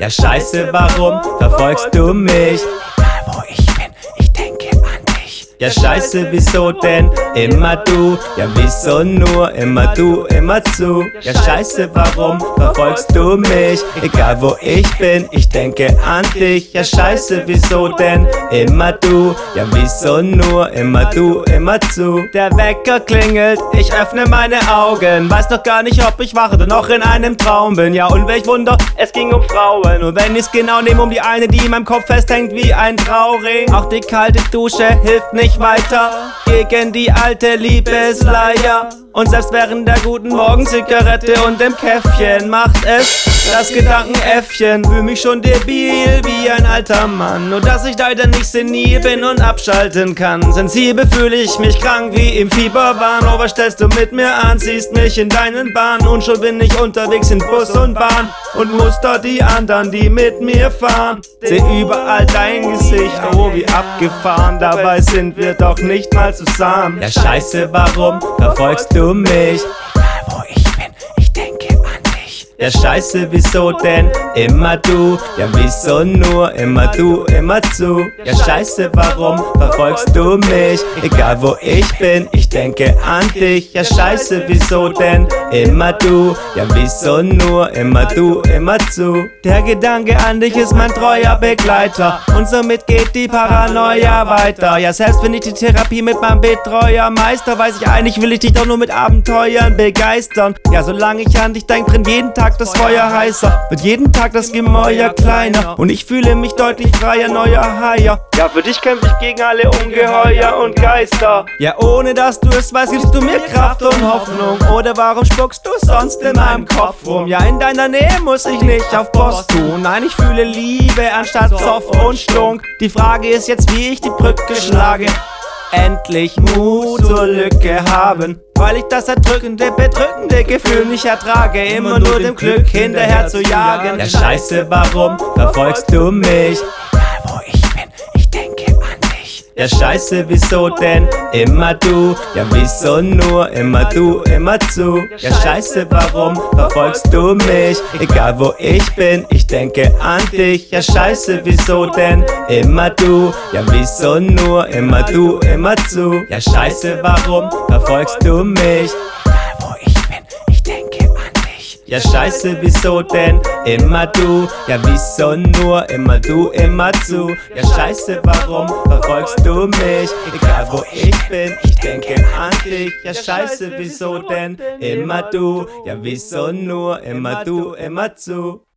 Ja scheiße, warum verfolgst du mich? Egal wo ich bin, ich denke an dich. Ja scheiße, wieso denn immer du? Ja wieso nur immer du, immer zu? Ja scheiße, warum verfolgst du mich? Egal wo ich bin, ich denke an dich. Ja scheiße, wieso denn immer du? Ja wieso nur immer du, immer zu? Der Wecker klingelt, ich öffne meine Augen, weiß doch gar nicht, ob ich wach oder noch in einem Traum bin. Ja und welch Wunder, es ging um Frauen. Und wenn ich's genau nehme, um die eine, die in meinem Kopf festhängt wie ein Trauring. Auch die kalte Dusche hilft nicht weiter gegen die alte Liebesleier. Und selbst während der guten Morgenzigarette und dem Käffchen macht es das Gedankenäffchen. Fühl mich schon debil wie ein alter Mann, nur dass ich leider nicht senil bin und abschalten kann. Sensibel fühle ich mich krank wie im Fieberwahn. Oh, was stellst du mit mir an, ziehst mich in deinen Bahn. Und schon bin ich unterwegs in Bus und Bahn und muster die anderen, die mit mir fahren. Seh überall dein Gesicht, oh wie abgefahren. Dabei sind wir doch nicht mal zusammen. Ja scheiße, warum verfolgst du mich? Egal wo ich bin, ich denke an dich. Ja scheiße, wieso denn immer du? Ja wieso nur immer du, immer zu? Ja scheiße, warum verfolgst du mich? Egal wo ich bin, ich denke an dich. Ja scheiße, wieso denn immer du? Ja wieso nur immer du, immer zu? Der Gedanke an dich ist mein treuer Begleiter und somit geht die Paranoia weiter. Ja selbst wenn ich die Therapie mit meinem Betreuer meister, weiß ich eigentlich, will ich dich doch nur mit Abenteuern begeistern. Ja solange ich an dich denk, brennt jeden Tag das Feuer heißer, wird jeden Tag das Gemäuer kleiner und ich fühle mich deutlich freier, neuer Haier. Ja für dich kämpf ich gegen alle Ungeheuer und Geister. Ja ohne dass du es weißt, gibst du mir Kraft und Hoffnung. Oder warum spuckst du sonst in meinem Kopf rum? Ja in deiner Nähe muss ich nicht auf Post tun. Nein, ich fühle Liebe anstatt Zoff und Stunk. Die Frage ist jetzt, wie ich die Brücke schlage. Endlich Mut zur Lücke haben, weil ich das erdrückende, bedrückende Gefühl nicht ertrage, immer nur dem Glück hinterher zu jagen. Ja scheiße, warum verfolgst du mich? Egal wo ich bin, ich denke an dich. Ja scheiße, wieso denn immer du? Ja wieso nur immer du, immer zu? Ja scheiße, warum verfolgst du mich? Egal wo ich bin, ich denke an dich. Ja scheiße, wieso denn immer du? Ja wieso nur immer du, immer zu? Ja scheiße, warum verfolgst du mich? Egal wo ich bin, ich denke an dich. Ja scheiße, wieso denn immer du? Ja wieso nur immer du, immer zu? Ja scheiße, warum verfolgst du mich? Egal wo ich bin, ich denke an dich. Ja scheiße, wieso denn immer du? Ja wieso nur immer du, immer zu?